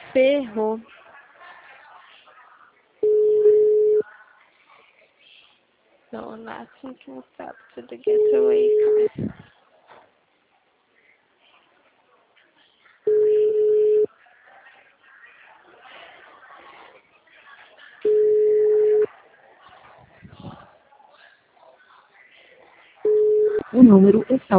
Ferrou. So nothing can stop to the getaway car. O número está